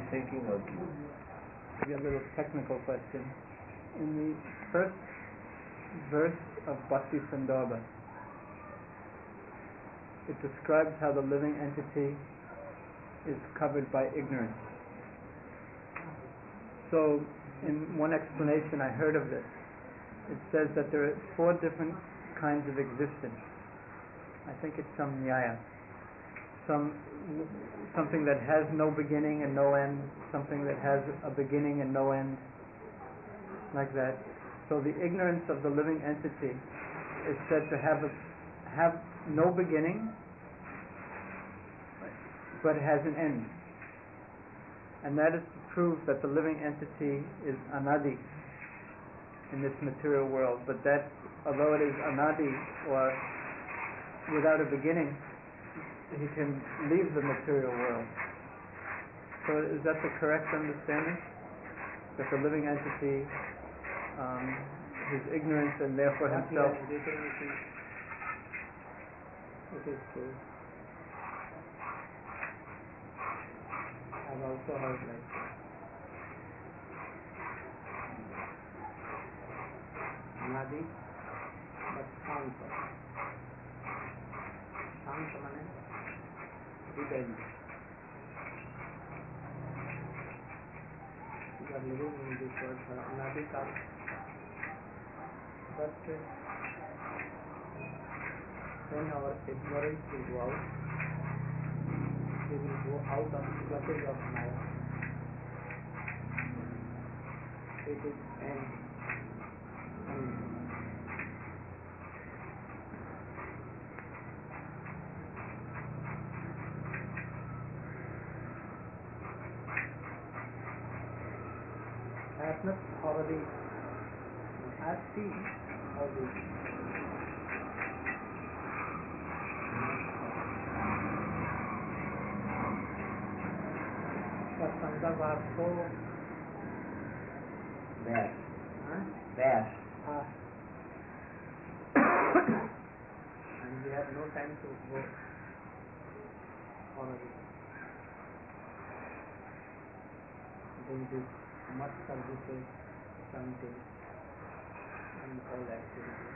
thinking of you. Maybe a little technical question. In the first verse of Bhakti Sandarbha, it describes how the living entity is covered by ignorance. So, in one explanation I heard of this, it says that there are 4 different kinds of existence. I think it's some nyaya. Something that has no beginning and no end, something that has a beginning and no end, like that. So the ignorance of the living entity is said to have no beginning, but has an end. And that is to prove that the living entity is anadi in this material world, but that although it is anadi, or without a beginning, he can leave the material world. So is that the correct understanding? That the living entity, his ignorance and therefore himself... It is true. I've also heard like that. Anadi, but Shanta. Shanta means rebellion. We are living in this world for Anadi Kal. But when our ignorance will go out, we will go out of the clutches of Maya. It is end. I have not already seen all this. But sometimes are so Vast. huh? Vast. And we have no time to go all of it. Doing this much services, something, and all activities.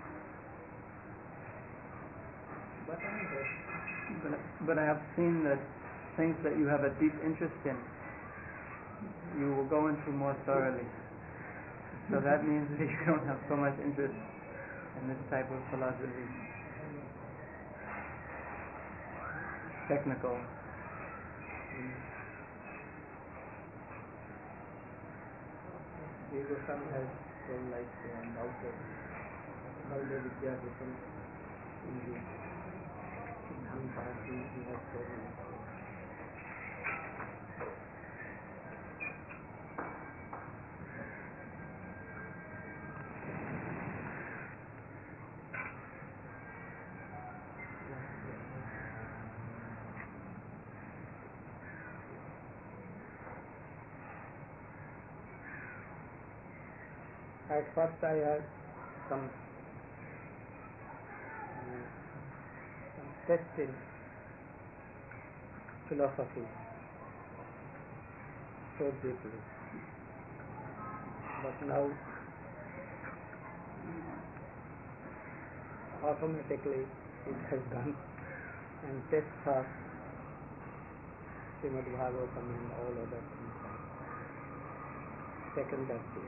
But I am good. But I have seen that things that you have a deep interest in, you will go into more thoroughly. So that means that you don't have so much interest in this type of philosophy. Technical. Goswami has shown like and also Baldev Vidyabhushan in the Dham Parati, he has shown like At first I had some test in philosophy so deeply, but now automatically it has done, and test for Srimad Bhagavatam and all other things taken that way.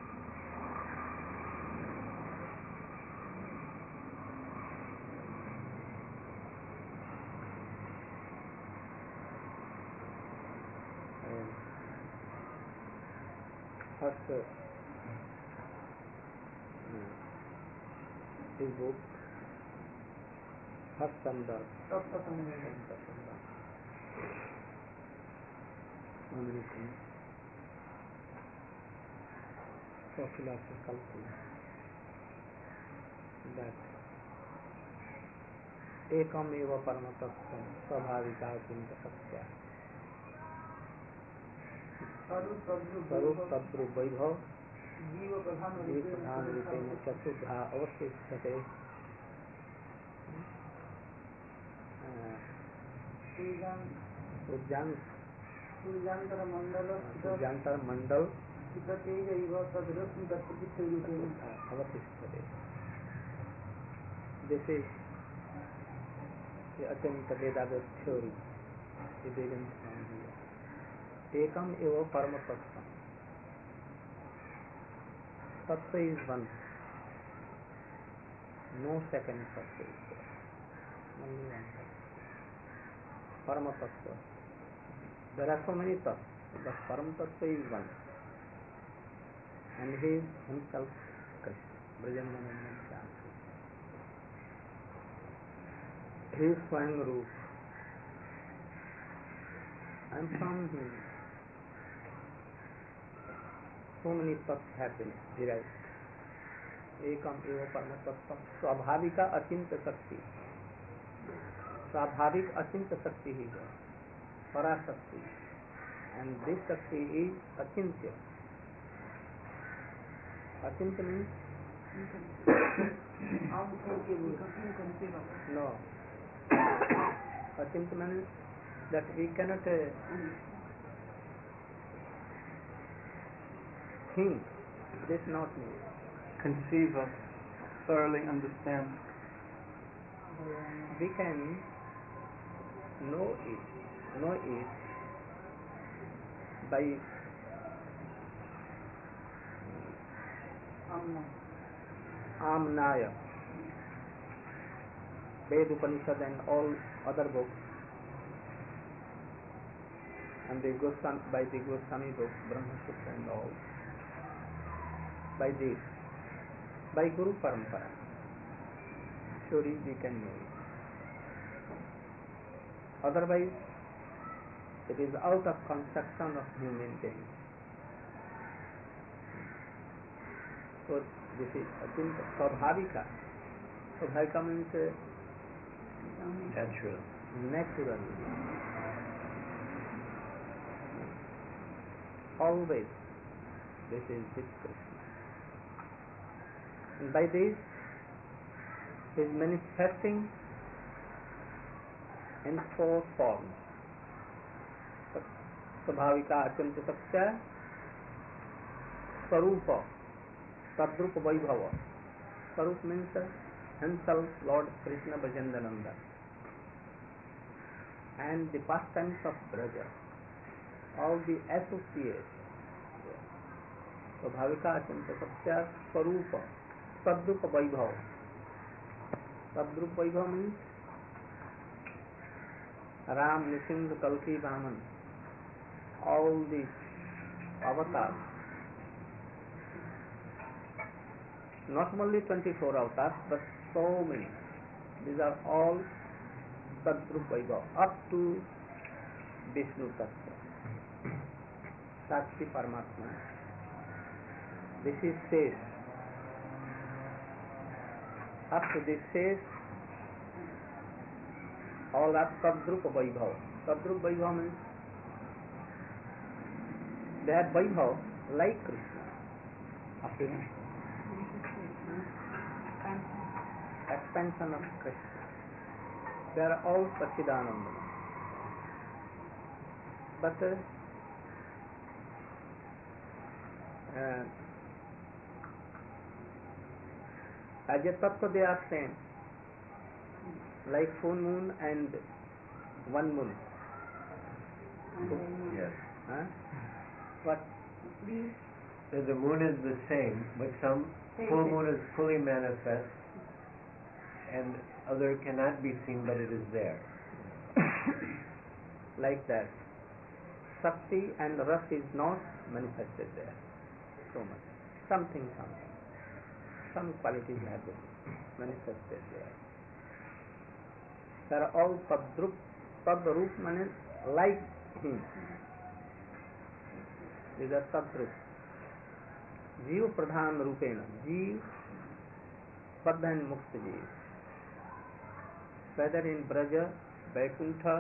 First, his book, first Sandarbha. So philosophical thing that ekam eva paramatastham svabhavika chinta satya स्वरूप तद्रूप वैभव जीव प्रधान रूपेण चतुर्धा अवशिष्यते उद्यान सूर्यांतर मंडल सूर्यांतर मंडल तेजैव तद्रश्मि तत्प्रतिष्ठरूपेण अवतिष्ठते. This is the attempt Vedanta theory. The Vedanta from here. Ekam eva parama tattva. Tattva is one. No second tattva is there. Only one tattva. Parama tattva. There are so many tattvas, but Param tattva is one. And he is himself Krishna. Brajandanandan Shyam. He is Swayam Roop. And from him so many tattvas have been derived. Ekam eva parama tattva. Swabhavika achinta shakti. Swabhavik achinta shakti he is. Parashakti. And this shakti is achintya. Achintya means? No. Achintya means that we cannot think. This not mean. Conceive of, thoroughly understand. We can know it by Amnaya, Ved Upanishad and all other books, and by the Goswami book, Brahma Sutra and all. By this, by Guru Parampara, surely we can know it. Otherwise, it is out of conception of human being. So this is Achintya. Swabhavika. Swabhavika means natural. Always this is with Krishna. And by this he is manifesting in four forms. Swabhavika Achintya Satya, Swarupa, Tadrupa Vaibhava. Swarup means himself Lord Krishna Brajandananda. And the pastimes of Braja, all the associates. Swabhavika Achintya Satya, Swarupa, Tadrupa Vaibhava. Tadrupa Vaibhava means Ram, Nisingha, Kalki, Vaman, all the avatars. Not only 24 avatars, but so many. These are all Tadrup Vaibhava, up to Vishnu Tattva, Sakshi Paramatma. This is Shesh. Up to this Shesh, all are Tadrupa Vaibhava. Tadrupa Vaibhava means they are Vaibhava like Krishna. Appearance. Expansion of Krishna. They are all Sachidananda. But as a tattva they are same, like full moon and one moon. Yes. Huh? What? So the moon is the same, but some full moon is fully manifest, and other cannot be seen, but it is there. Like that. Shakti and Ras is not manifested there so much. Something. Some qualities have been manifested there. They are all Tadrup means like him. These are Tadrup. Jiva Pradhan Rupena. Jiva, Paddha and Mukta Jiva. Whether in Braja, Vaikuntha,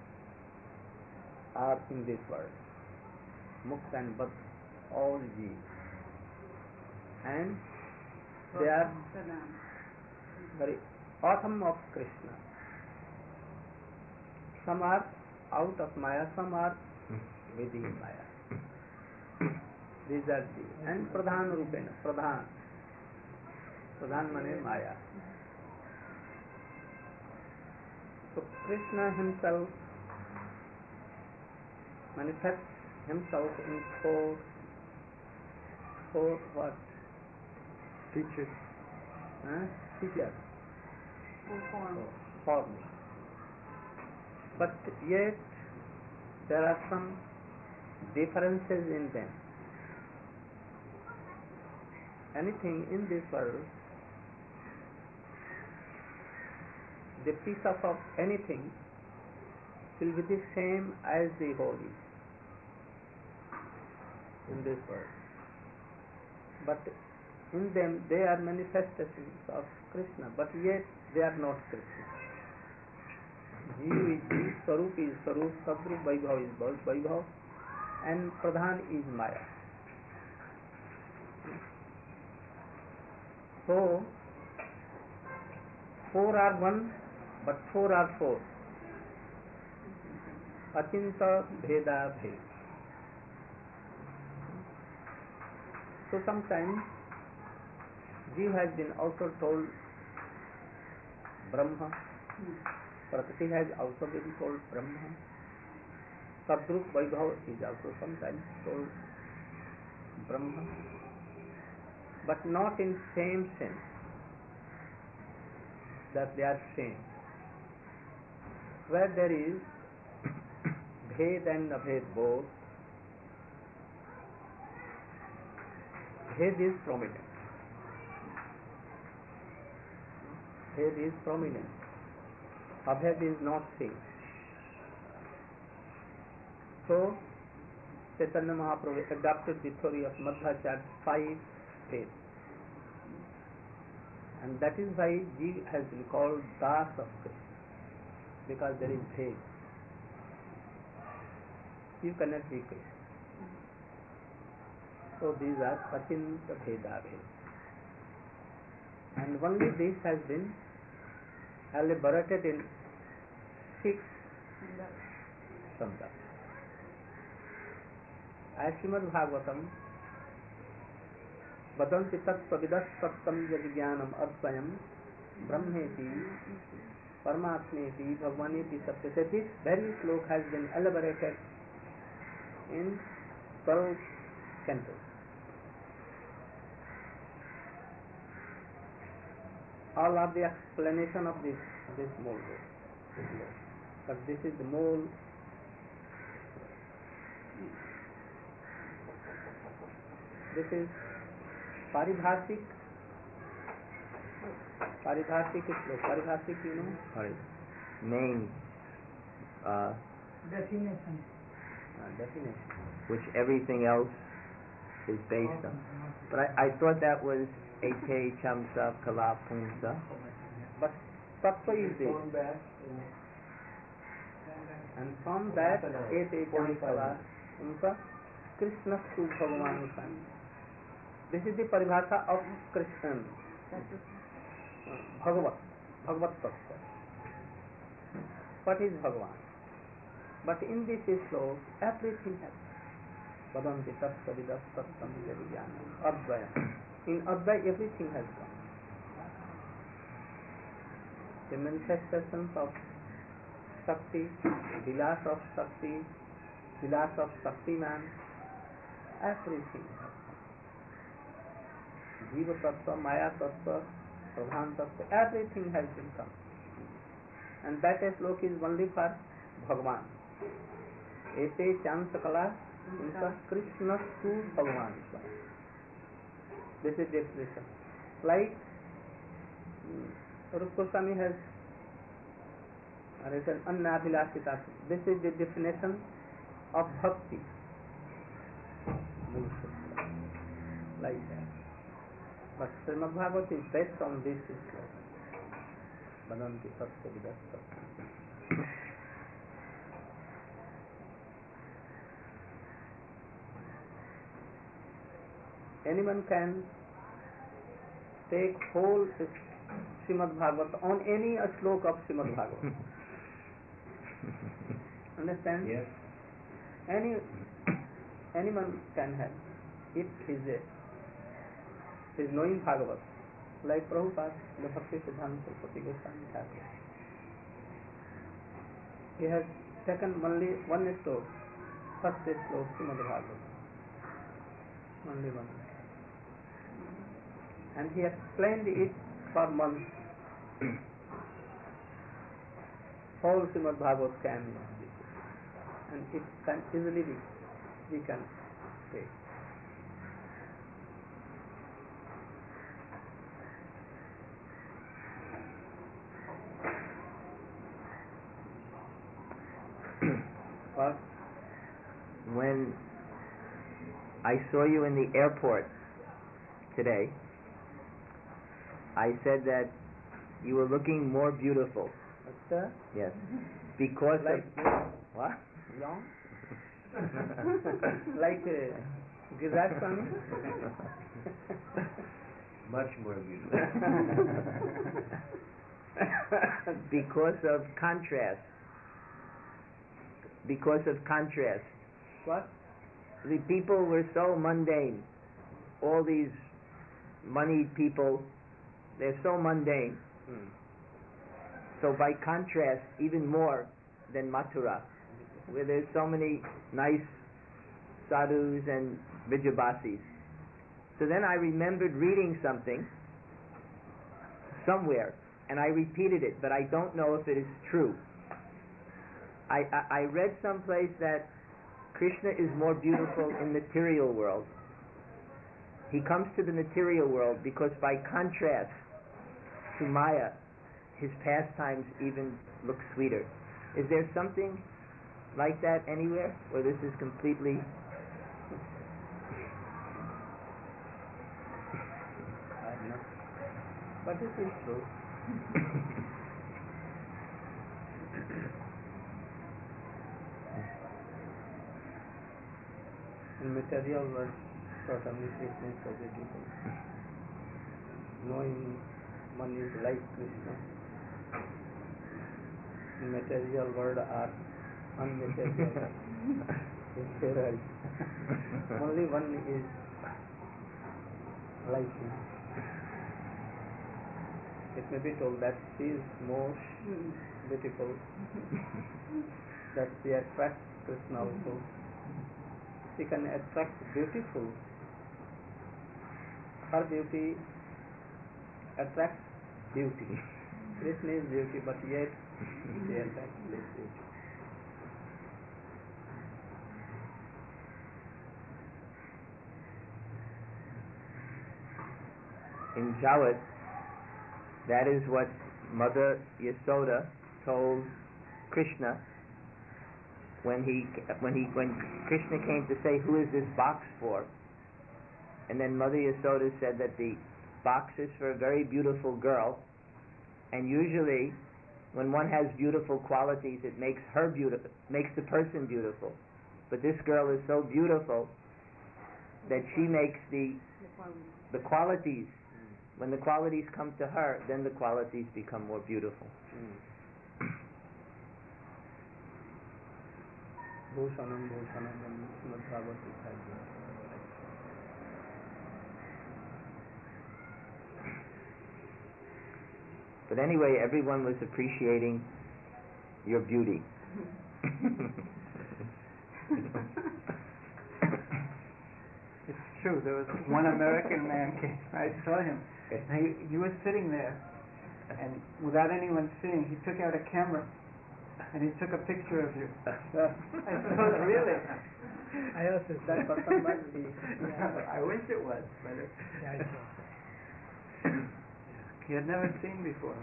or in this world. Mukta and Paddha, all Jiva. And they are very autumn of Krishna. Some are out of Maya, some are within Maya. These are the, and Pradhan Rupena, Pradhan mane Maya. So Krishna himself manifests himself in four what? Features. Features. Form. Forms. But yet there are some differences in them. Anything in this world, the piece of anything will be the same as the whole is in this world. But in them they are manifestations of Krishna, but yet they are not Krishna. Jiva is Jiva, Swarup is Swarup, Sadrup Vaibhav is Vaibhav, and Pradhan is Maya. So, four are one, but four are four. Achinta Bheda Bhed. So sometimes Jiva has been also told Brahma. Prakriti has also been told Brahma. Sadrup Vaibhav is also sometimes told Brahma, but not in same sense that they are same. Where there is Bhed and Abhed both, Bhed is prominent. Bhed is prominent. Abhed is not seen. So, Chaitanya Mahaprabhu adopted the theory of Madhvacharya 5 Bhed. And that is why Jiva has been called Das of Krishna, because there is Bhed. You cannot be Krishna. So these are Achinta Bheda Bhed. And only this has been elaborated in 6 Shabdas. As Srimad Bhagavatam, Vadanti Tattvavidas Sattam Yajnanam Advayam Brahmeti Paramatmeti Bhagwaneti Satyate. This very slok has been elaborated in 12 cantos. All are the explanation of this mole. But this is the mole. This is Paribhasik slok. Paribhasik, you know? Sorry. Main Definition. Definition. which everything else is based on. But I thought that was Ete Chamsa Kala Pumsa. But Tattva is there. Going back, And from that, Ete Chamsa Pumsa, Krishna Su Bhagavan San. This is the paribhasha of Krishna. Bhagavat Tattva. What is Bhagavan? But in this slok, everything has. Vadanti Tattva Vidas Tattam Jnanam Advaya. In Advaya, everything has come. The manifestations of Shakti, Vilas of Shakti, Vilas of Shaktiman, everything has come. Jiva Tattva, Maya Tattva, Pradhan Tattva, everything has been come. And that slok is only for Bhagavan. Ete Chansakala Krishna Su Bhagavan. This is definition. Like Rupa Goswami has written Annabhilasita. This is the definition of bhakti. Like that. But Srimad Bhagavad is based on this slok. Vadanti Tattva Vidas Tattam. Anyone can take whole Srimad Bhagavad on any slok of Srimad Bhagavad. Understand? yes. Any anyone can have if is knowing Bhagavat. Like Prabhupada, the Bhakti Siddhanta Saraswati Goswami Thakur. He has taken only one sloka, first sloka, Srimad Bhagavatam. Only one. And he explained it for months. Whole Srimad Bhagavatam can be, and it can easily be, we can take. Well, when I saw you in the airport today, I said that you were looking more beautiful. Sir? Yes. Because Like of what? long? Like Giriraj Swami? Much more beautiful. Because of contrast. Because of contrast. What? The people were so mundane. All these moneyed people, they're so mundane. So by contrast, even more than Mathura, where there's so many nice sadhus and Vijayabasis. So then I remembered reading something somewhere, and I repeated it, but I don't know if it is true. I read someplace that Krishna is more beautiful in material world. He comes to the material world because by contrast to Maya, his pastimes even look sweeter. Is there something like that anywhere, or this is completely... I don't know. But it is true. In material world, certainly Krishna is so beautiful. Knowing one is like Krishna. In material world or unmaterial world. Only one is like him. It may be told that she is more beautiful, that she attracts Krishna also. She can attract beautiful. Her beauty attracts beauty. Krishna is beauty, but yet she attracts this beauty. In Jawat, that is what Mother Yasoda told Krishna when Krishna came to say, "Who is this box for?" And then Mother Yasoda said that the box is for a very beautiful girl, and usually when one has beautiful qualities, it makes her beautiful, makes the person beautiful. But this girl is so beautiful that she makes the qualities. When the qualities come to her, then the qualities become more beautiful. Bhushanam Bhushanam and Srimad Bhagavatam. But anyway, everyone was appreciating your beauty. It's true. There was one American man came. I saw him. And he was sitting there, and without anyone seeing, he took out a camera and he took a picture of you. I saw it, really. I also saw That person must be. I wish it was, but Yeah, I saw. he had never seen before.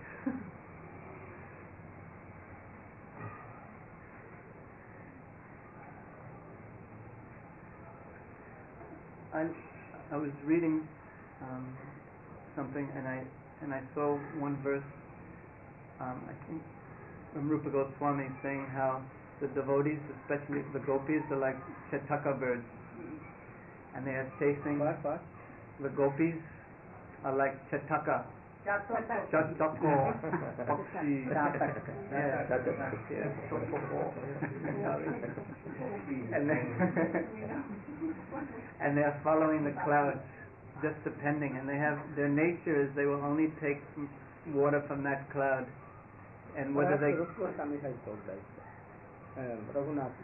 I was reading something, and I saw one verse. I think from Rupa Goswami saying how the devotees, especially the gopis, are like chetaka birds, and they are chasing. What? The gopis are like chetaka Chatako, Pakshi, Chatak. yes, Chatak. yes, Chotoko. And then and they are following the clouds, just depending, and they have their nature is they will only take water from that cloud, and whether they Rupa Goswami has told like Raghunath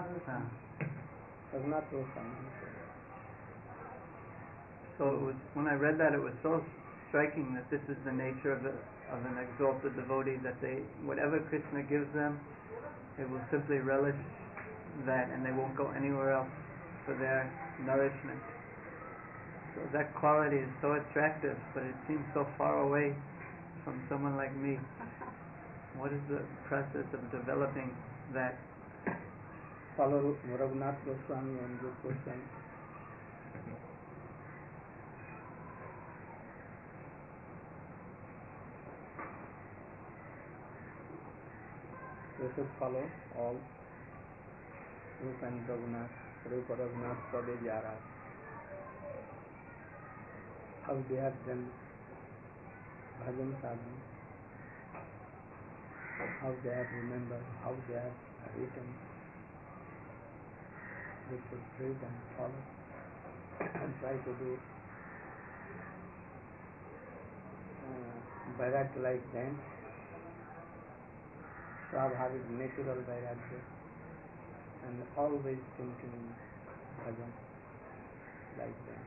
Goswami. So it was, when I read that, it was so striking that this is the nature of an exalted devotee, that they, whatever Krishna gives them, they will simply relish that, and they won't go anywhere else for their nourishment. So that quality is so attractive, but it seems so far away from someone like me. What is the process of developing that? Follow Raghunath Goswami and Rupa Goswami. We should follow all Rupa and Raghunath. Rupa Raghunath Prabhu Jara. How they have done bhajan sadhana, how they have remembered, how they have written. We should read and follow and try to do Vairagya like them. Swabhavik, natural Vairagya, and always thinking bhajan like them.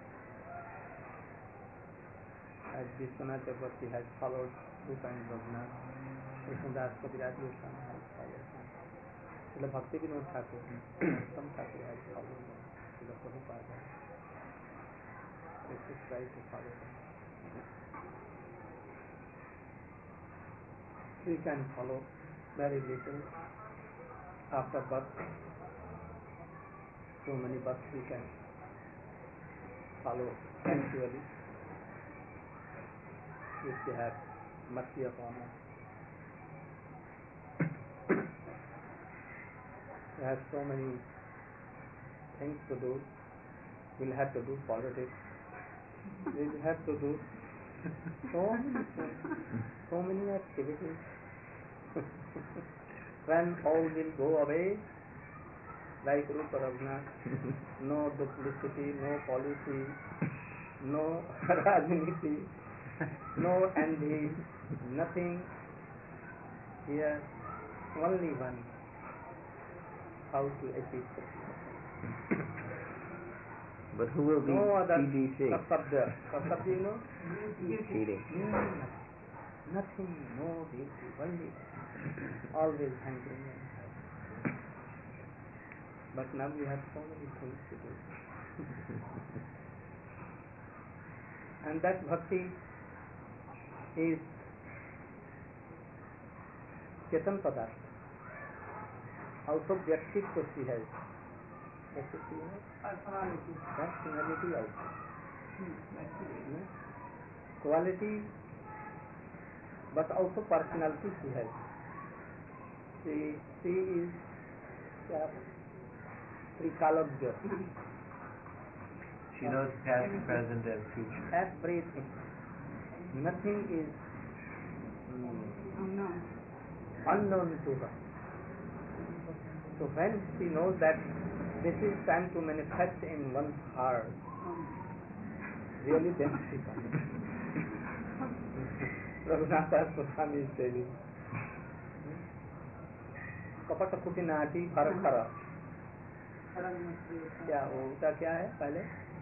As Vishwanath Chakravarti has followed Rupa and Raghunath, Krishnadas Kaviraj Goswami has followed them. Srila Bhakti Vinod Thakur, some Thakur has followed them. Srila Prabhupada. We should try to follow them. We can follow very little after birth. So many births we can follow actually. If they have mercy upon us. We have so many things to do. We'll have to do politics. We will have to do so many things, so many activities. When all will go away, like Rupa Raghunath, no duplicity, no policy, no rajniti, no envy, nothing. Here, only one. How to achieve success. But who will be No other CBC? Kasabdya. Kasabdya, you know? Cheating. Nothing, no duty, only always hankering. But now we have so many things to do. And that bhakti is Chetan Padartha. Also Vyaktitva she has. Personality also. Quality, but also personality she has. She is Trikalabdya. She knows past, present, and future. Everything. Nothing is unknown to her. So when she knows that this is time to manifest in one's heart, really then she comes. Raghunath Goswami is telling, Kapata Kutinati Bharakhara. क्या उसका क्या है पहले?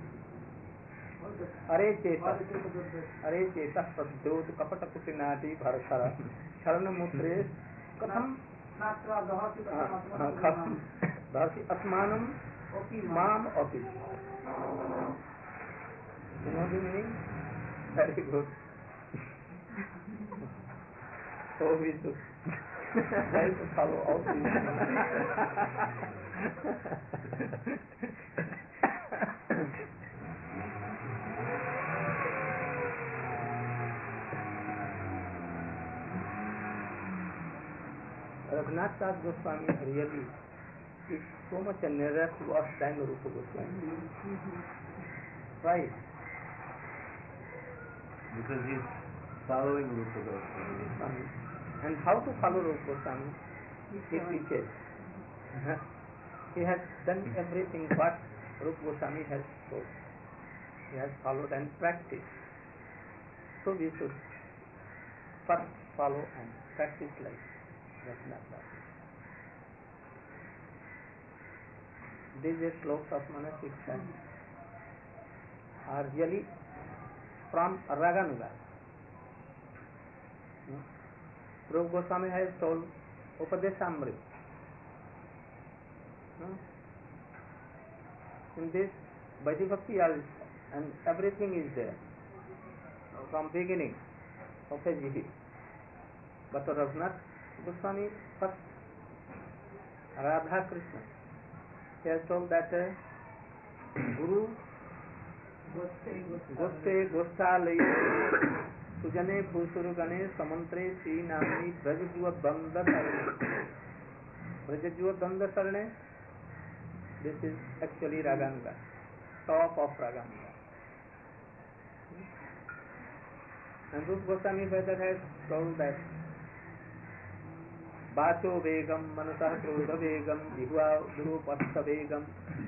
अरे चेता सद्योत कपट कुटिनाटी भरखरा शरण मुद्रे कथम धरती अस्मानम माम अपि. You know the meaning? Very good. So we should try to follow all these. Raghunath Das Goswami really is so much nearer to us than Rupa Goswami. Right? Because he's following Rupa Goswami. Goswami. And how to follow Rupa Goswami? He teaches. He has done everything what Rupa Goswami has told. He has followed and practiced. So we should first follow and practice like that. These slokas of monastic chant are really from Raganuga. Rupa Goswami has told Upadeshamrita. In this Vaidhi Bhakti and everything is there from beginning of a Jihi. But Raghunath Goswami first Radha Krishna. He has told that Guru Goste Gostalai Sujane Bhusurugane Samantre Sri Nami Brajajua Bandha Sarane. Brajajua Bandha Sarane. This is actually Raganuga, top of Raganuga. And Rupa Goswami Further has told that Vacho Vegam, Manasa Krodha Vegam, Jihva Durupatha Vegam.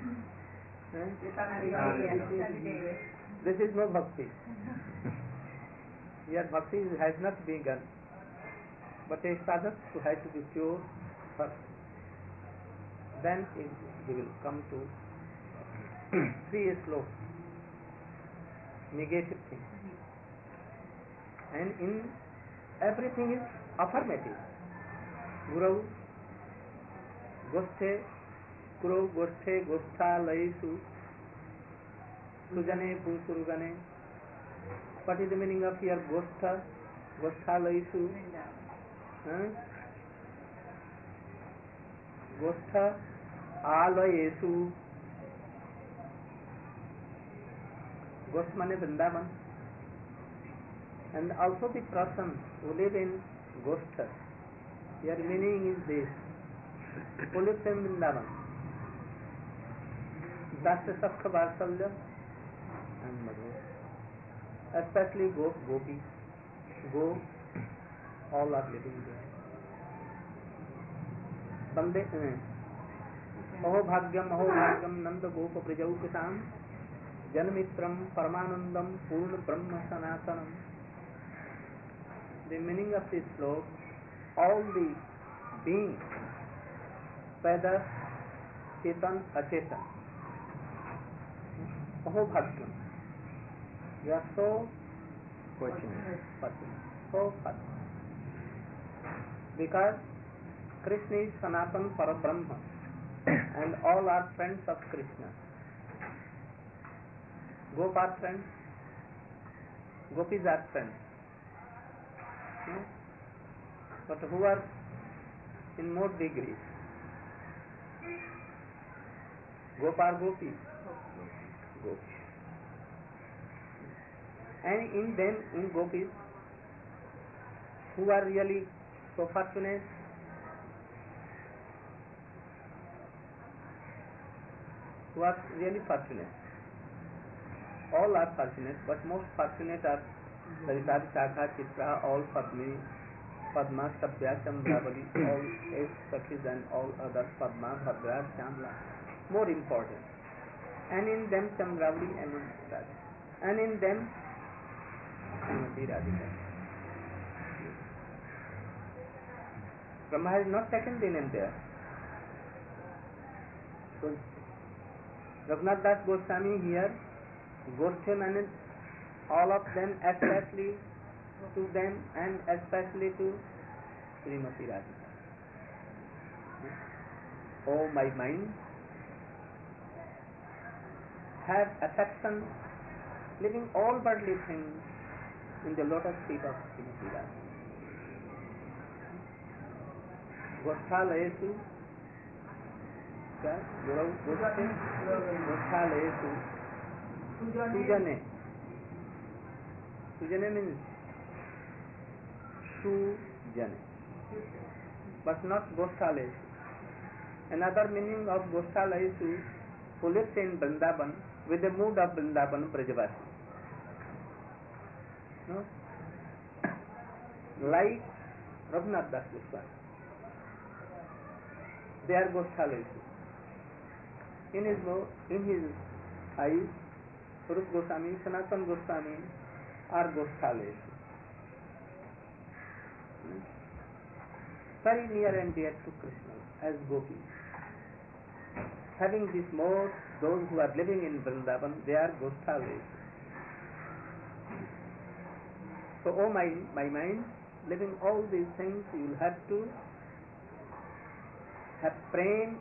This is no bhakti. Here bhakti has not begun, but a sadhak has to be pure first. Then he will come to 3 slokas, negative thing. And in everything is affirmative. Guru Gosthe Guru Gosthe Gostha Laisu Sujane Punsurugane. What is the meaning of here? Gostha Gostha Laisu Gostha Alayesu. Ghost mane Vrindavan. And also the person who live in Gostha. Your meaning is this. Who lives in Vrindavan. Dasya Sakha Varsalya and Madhu. Especially Gopi. Go, all are living there. Bande Aho Bhagyam Nanda Gopa Prajau Kisam Janmitram Paramanandam Purna Brahma Sanatanam. The meaning of this sloka, all the beings, whether Chetan, Achetan, Aho Bhagyam, you are so Fortunate. so fortunate. Because Krishna is Sanatan Parabrahma and all are friends of Krishna. Gop are friends, Gopis are friends. But who are in more degrees? Gop are Gopis. Gopis. And in them, in Gopis, who are really so fortunate? Who are really fortunate? All are fortunate, but most fortunate are Saritari, Shakha, Chitra, all Padmini, Padma, Sabya, Chandravali, all eight Sakhis and all others, Padma, Bhadra, Shyamla. More important. And in them Chandravali and Radha. And in them Srimati Radhika. Brahma has not taken the name there. So Raghunath Das Goswami here, Goshe means all of them, especially to them and especially to Srimati Radhika. Oh my mind, have affection, leaving all worldly things in the lotus feet of Srimati Radhika. Gosthalayesu, Guru Goshe, Gosthalayesu, Sujane. Sujane means Sujane, but not Gosthalayesu. Another meaning of Gosthalayesu, who lives in Vrindavan with the mood of Vrindavan Brajavasi. No? like Raghunath Das Goswami. They are Goswamis. In his eyes, Rupa Goswami, Sanatana Goswami are Goswamis. Very near and dear to Krishna as gopis. Having this mode, those who are living in Vrindavan, they are Goswamis. So, oh my mind, living all these things, you will have to have praying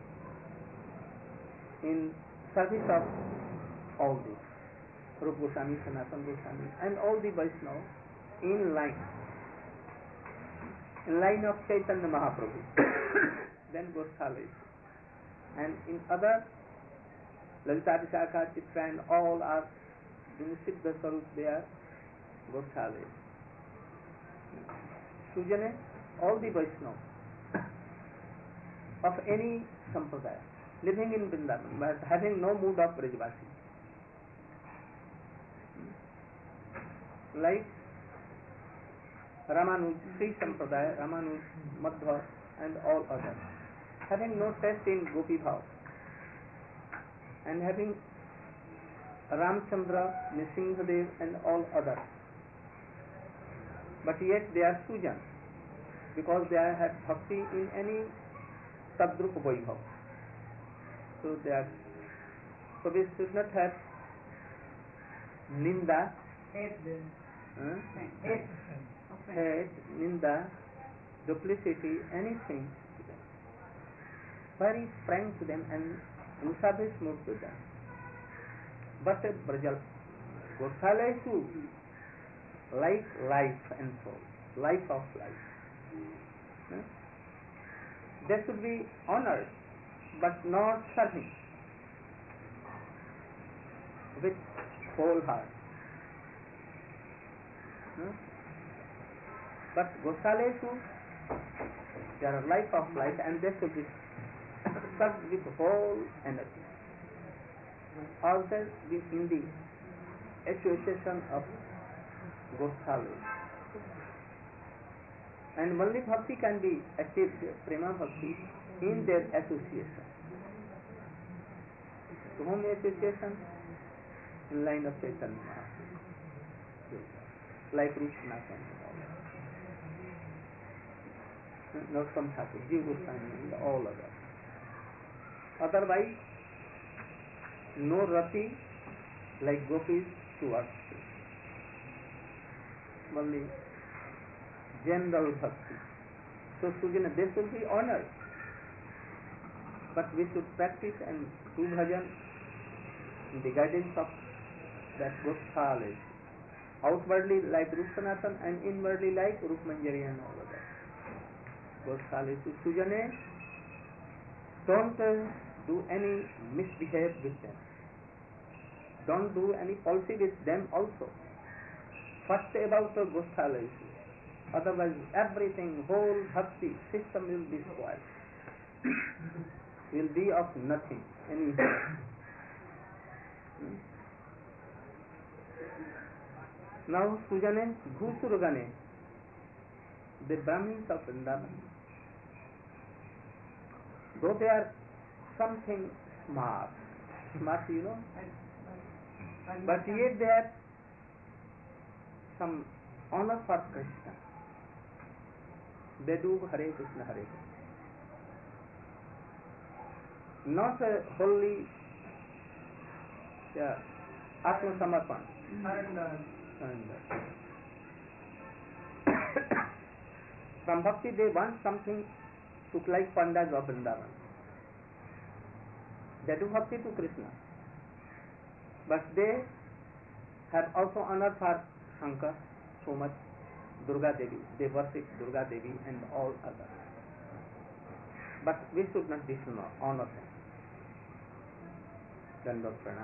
in service of all these. Rupa Goswami, Sanatana Goswami, and all the Vaishnavas in line of Chaitanya Mahaprabhu, then Goswamis. And in other, Lalita Vishakha, Chitra, and all are in Siddha Sarup, they are Goswamis. Sujane, all the Vaishnavas of any sampradaya, living in Vrindavan, but having no mood of Brajvasi. Like Ramanuj, Sri Sampradaya, Ramanuj, Madhva, and all others, having no taste in Gopi Bhav, and having Ramchandra, Nrsimhadev, and all others, but yet they are Sujan, because they have bhakti in any Tadrup Vaibhav. So they are. So we should not have Ninda, hate, Ninda, duplicity, anything to them. Very frank to them and in service mood to them. But Brajal Goswami too, like life and soul, life of life. They should be honored, but not serving with whole heart. But Goswami too, they are life of life, and they should be served with whole energy. Also in the association of Goswami. And only bhakti can be achieved, prema bhakti, in their association. To whom association? In line of Chaitanya Mahaprabhu, like Rushnaka and all. Narottama Thakur, Jiva Goswami, and all others. Otherwise, no rati like gopis to us. Only general bhakti. So Sujana, they should be honored. But we should practice and do bhajan in the guidance of that Goswami. Outwardly like Rup Sanatan and inwardly like Rup Manjari and all others. Goswami to Sujane, don't do any misbehave with them. Don't do any policy with them also. First about the Goswami. Otherwise everything, whole bhakti system will be spoiled. Will be of nothing anyhow. Now Sujane, Bhusuragane, the Brahmins of Vrindavan, though they are something smart, you know, but yet they have some honor for Krishna. They do Hare Krishna, Hare Krishna. Not a wholly Atma Samarpan. From Bhakti they want something to like Pandas of Vrindavan. They do Bhakti to Krishna. But they have also honor for Shankar so much, Durga Devi. They worship Durga Devi and all others. But we should not dishonor them. Dandot Pranam.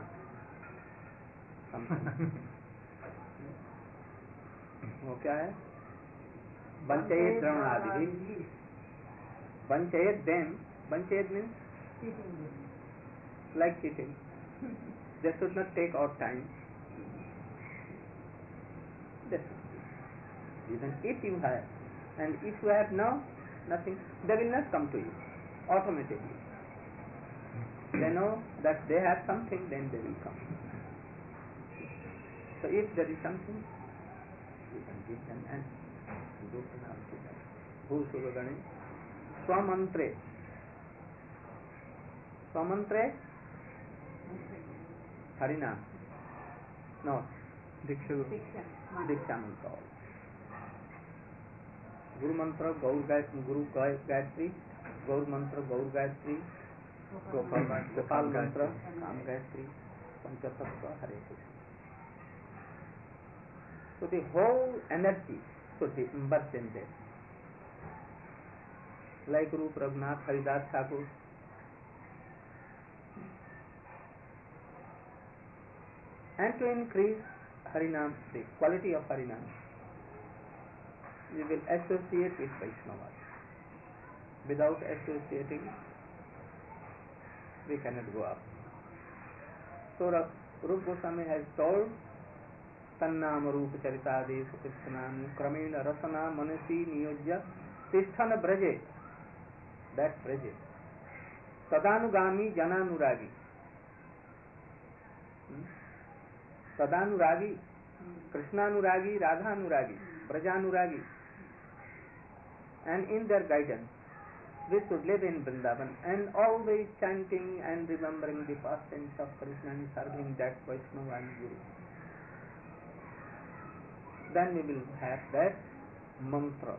वो क्या है? Vanchayet Dravanaadhi. Vanchayet them. Vanchayet means like cheating. They should not take our time. Even if you have, and if you have no, nothing, they will not come to you automatically. They know that they have something, then they will come. So if there is something, you can give them and you can also give them. Bhusuvagane Swamantre. Swamantre Harinam. No. Diksha. Diksha mantra. Guru mantra Gaur Gayatri, Gaur mantra Gaur Gayatri, Gopal mantra Kam Gayatri, Panchatattva Hare Krishna. So the whole energy should be immersed in this. Like Rup Raghunath Haridas Thakur. And to increase Harinam, the quality of Harinam, you will associate with Vaishnavas. Without associating, we cannot go up. So Rup Goswami has told Tannam Rup Charitade Sukitsanam Kramena Rasana Manasi Niyojya Tisthana Braje. That Braje. Sadanugami Jananuragi. Sadanuragi, Krishnanuragi, Radhanuragi, Brajanuragi. And in their guidance, we should live in Vrindavan and always chanting and remembering the pastimes of Krishna and serving that Vaishnava and Guru. Then we will have that mantra.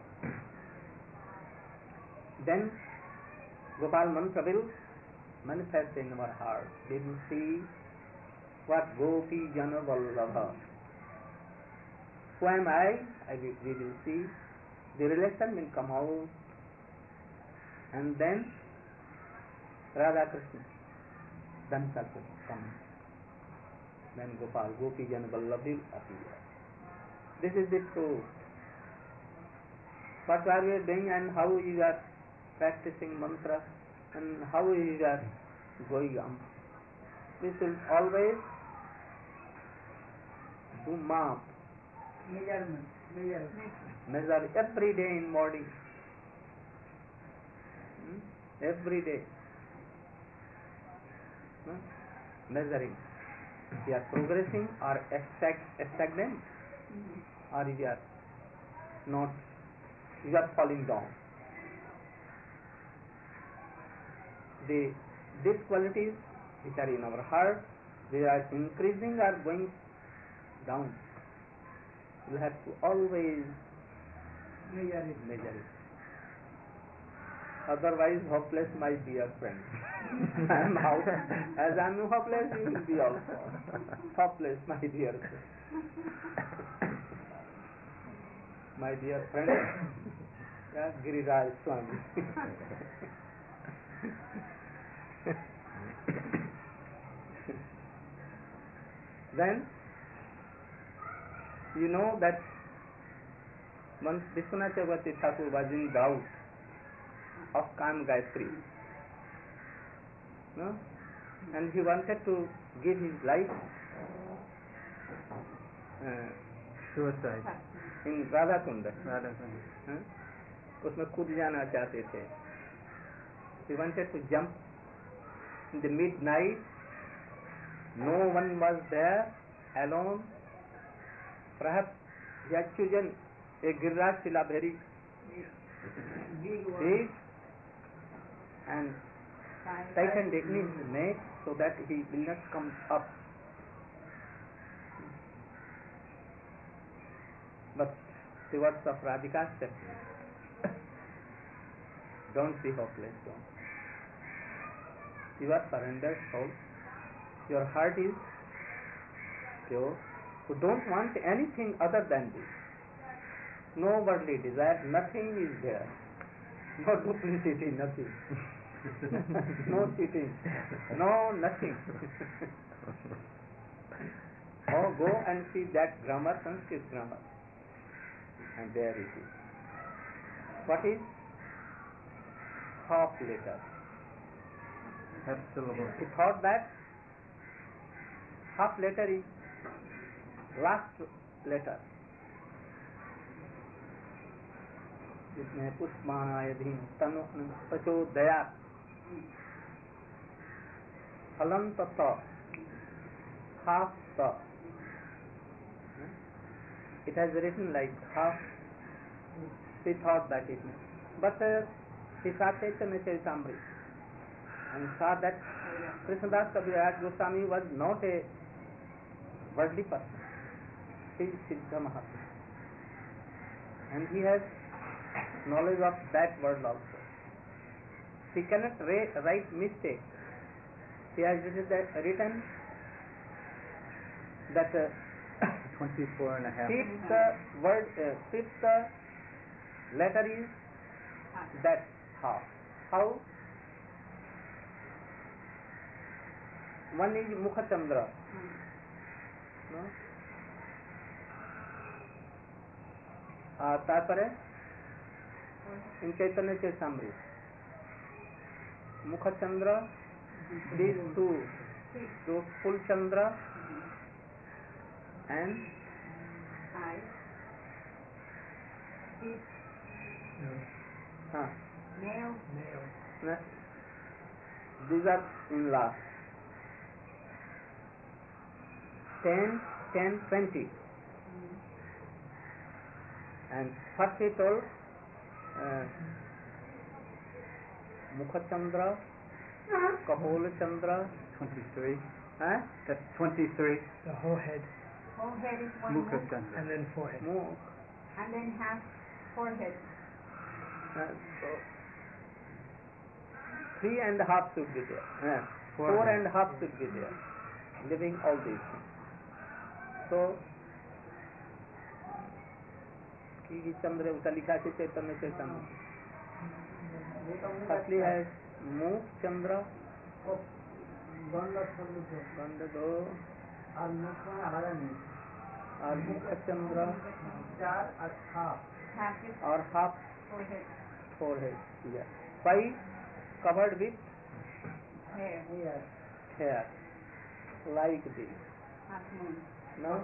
Then Gopal mantra will manifest in our heart. We will see what Gopi Jana Vallabha. Who am I? We will see. The relation will come out. And then Radha Krishna themselves will come. Then Gopal, Gopi Jana Vallabha will appear. This is the truth. What are we doing and how you are practicing mantra and how you are going on. We should always do map. Measure every day in morning. Every day. Measuring. We are progressing or stagnant or we are not, we are falling down. These qualities which are in our heart, they are increasing or going down. You have to always measure it. Otherwise, hopeless, my dear friend. I am out. As I am hopeless, you will be also hopeless, my dear friend. My dear friend, yeah, Giriraj Swami. Then, you know that once Vishwanath Chakravarti Thakur was in doubt of Kam Gayatri, no? And he wanted to give his life Suicide. in Radha Kunda. Radha. उसमें कूद जाना चाहते थे. He wanted to jump in the midnight. No one was there, alone. Perhaps he had chosen a Giriraj Shila very big and tightened in his neck so that he will not come up. But the words of Radhika said, don't be hopeless, don't. You are surrendered soul. Your heart is pure. You don't want anything other than this. No worldly desire, nothing is there. No duplicity, nothing. No cheating. No, nothing. Oh, go and see that grammar, Sanskrit grammar. And there it is. What is? Half letter. Half syllable. He thought that half letter is last letter. जिसमें पुष्पाणाय धीम तनु प्रचोदयात् फलं तत half the. It has written like half. He thought that it meant. But he saw Chaitanya Charitamrita and saw that Krishnadas Kaviraj Goswami was not a worldly person. He is Siddha Mahatma. And he has knowledge of that world also. He cannot write mistake. He has written that 24 and a half. fifth letter is that half. How? One is Mukha Chandra. No? তারপরে in Chaitanya Charitamrita Mukha Chandra, these two full Chandra and nail. These are in last 10, 10, 20 and first he told Mukha Chandra, Kapola Chandra 23. huh? That's 23. The whole head Whole head is one Mukha mukh, Chandra. and then forehead. and then half forehead. So 3.5 should be there. 4.5 should be there. Living all these things. So कि चंद्र उसका लिखा है चैतन्य चैतन्य असली है मुख चंद्र गंध दो और मुख चंद्र Half is और half forehead. forehead. Yeah. 5 covered with Hair. hair like this. Half moon. Now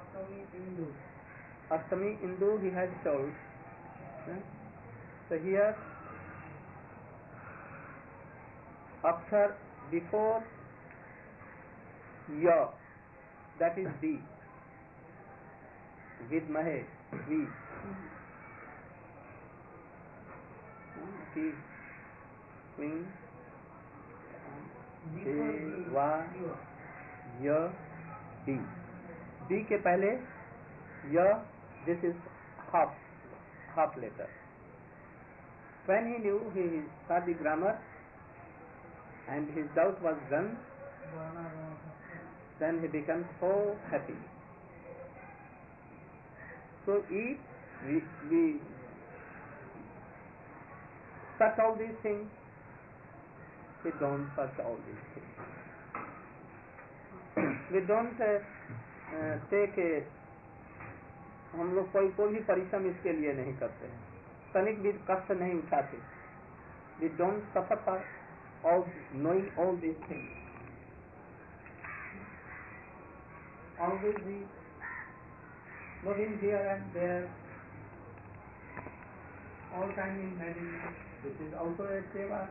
Ashtami Indu he has told. So here Akshar before Ya, that is D. Vidmahe, V. T, swing, Va, Ya, D. D के पहले Ya, this is half letter. When he knew, he saw the grammar and his doubt was gone, then he became so happy. So if we search all these things, we don't search all these things. We don't take a हम लोग कोई भी परिश्रम इसके लिए नहीं करते हैं, तनिक भी कष्ट नहीं उठाते. We don't suffer for all knowing all these things. Always we moving here and there, all time in meditation. This is also a seva.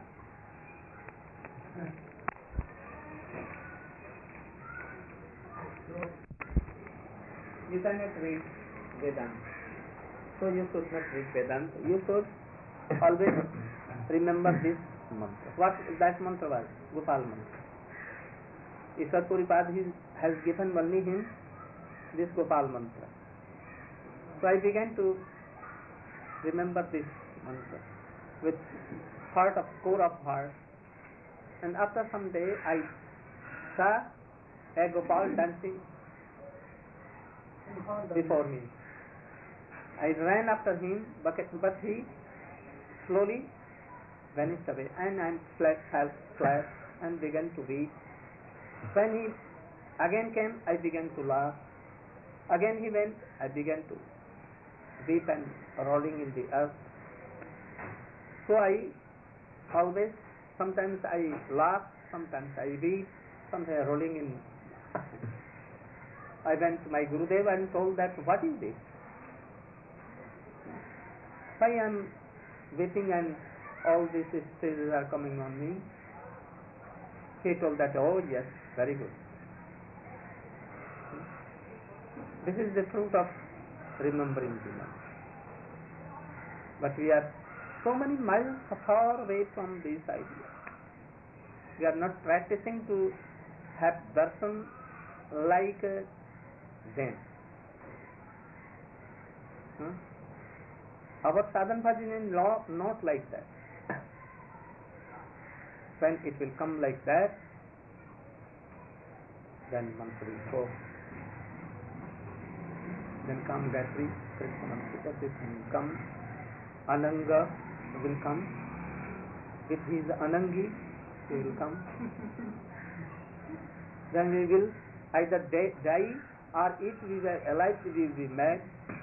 So you cannot read Vedanta. So you should not read Vedanta. You should always remember this mantra. What that mantra was? Gopal mantra. Ishwar Puripad has given only him this Gopal mantra. So I began to remember this mantra with core of heart. And after some day I saw a Gopal dancing before me. I ran after him, but he slowly vanished away, and I fell flat and began to weep. When he again came, I began to laugh. Again he went, I began to weep and rolling in the earth. So I always, sometimes I laugh, sometimes I weep, sometimes rolling in. I went to my Gurudev and told that, what is this? Why I am waiting and all these stresses are coming on me. He told that, oh yes, very good. This is the fruit of remembering the Lord. But we are so many miles far away from these ideas. We are not practicing to have darshan like them. Our sadhana bhajan is not like that. When it will come like that, then mantra will go. Then come Gayatri, Krishna mantra, this will come. Ananga will come. If he is Anangi, he will come. Then we will either die, or if we were alive, we will be mad.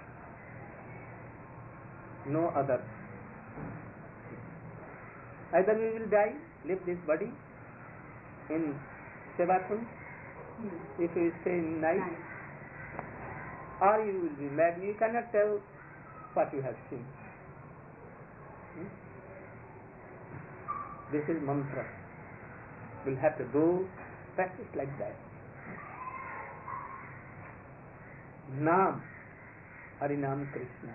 No other. Either we will die, leave this body in Sevatun, if we stay in night, or you will be mad. You cannot tell what you have seen. This is mantra. We'll have to do practice like that. Naam, Harinam Krishna.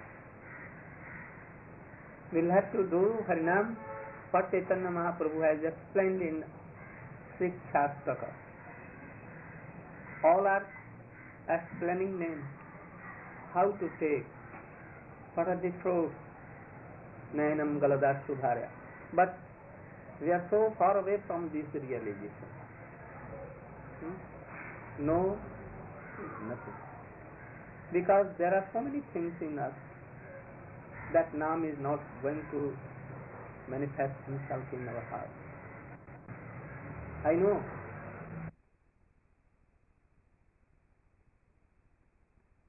We'll have to do Harinam, what Chaitanya Mahaprabhu has explained in Six Shastaka. All are explaining names, how to take, what are the fruits, Nayanam Galadas Sudharya. But we are so far away from this realization. No, nothing. Because there are so many things in us that Naam is not going to manifest himself in our heart. I know